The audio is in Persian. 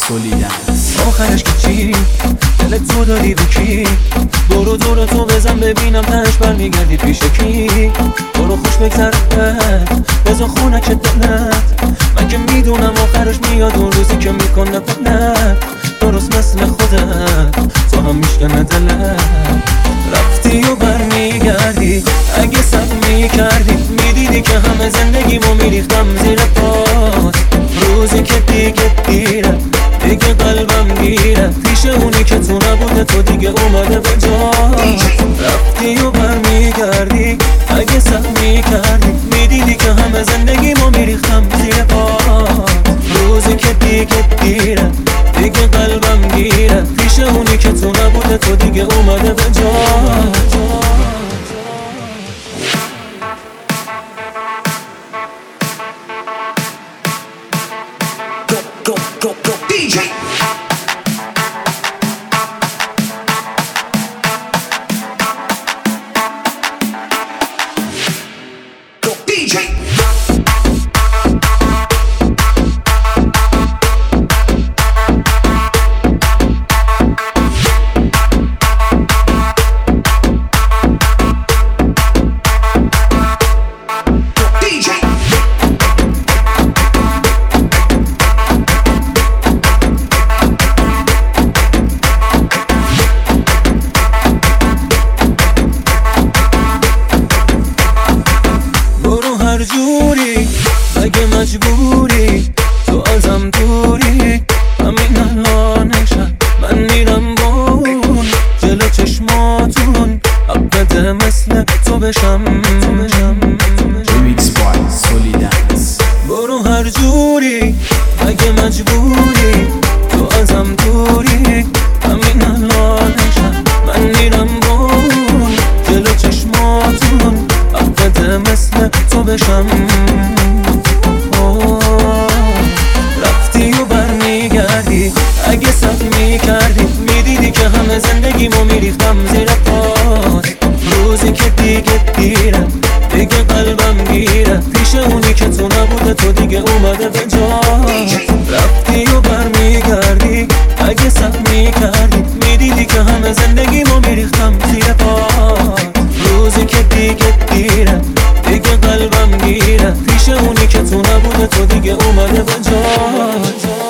آخرش که چی؟ دلت تو داری به کی؟ دور تو بزن ببینم تهش برمیگردی پیش کی؟ برو خوش بگذرد بزن خونک دلت، من که میدونم آخرش میاد اون روزی که میکنه پنت درست مثل خودت تو هم میشکنه دلت. رفتی و برمیگردی اگه سب میکردی میدیدی که همه زندگیمو میریختم زیر پات. روزی که دیگه دیره دیگه قلبم گیره پیش اونی که تو نبوده تو دیگه اومده به جات. رفتی و برمیگردی اگه سب میکردی میدیدی که همه زندگیمو میریختم زیر پات. روزی که دیگه دیره دیگه قلبم گیره پیش اونی که تو نبوده تو دیگه اومده به جات. Go DJ. Go DJ. هر جوری اگه مجبوری تو ازم دوری همین الانشم من میرم بون جلو چشماتون حق بده مثل تو بشم. برو هر جوری اگه مجبوری تو ازم دوری همین الانشم من میرم بون جلو چشماتون حق بده مثل تو بشم. رفتی و برمیگردی اگه سب میکردی میدیدی که همه زندگیمو میریختم زیر پات. روزی که دیگه دیره دیگه قلبم گیره پیش اونی که تو نبوده تو دیگه اومده به جات. رفتی و برمیگردی اگه سب میکردی میدیدی که همه زندگیمو میریختم زیر پات. روزی که دیگه دیره دیگه قلبم گیره پیش اونی که تو نبوده تو دیگه اومده به جات.